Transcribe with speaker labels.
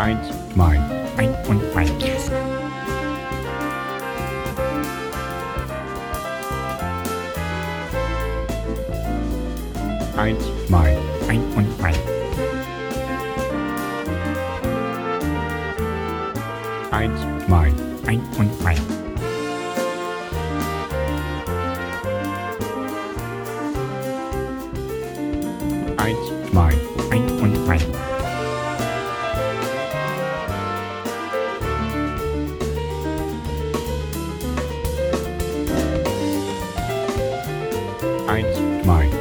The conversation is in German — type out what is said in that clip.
Speaker 1: Eins, zwei, ein und eins. Eins, zwei, ein und eins. Eins, zwei, ein und eins. Eins, zwei, ein und eins. Eins, zwei,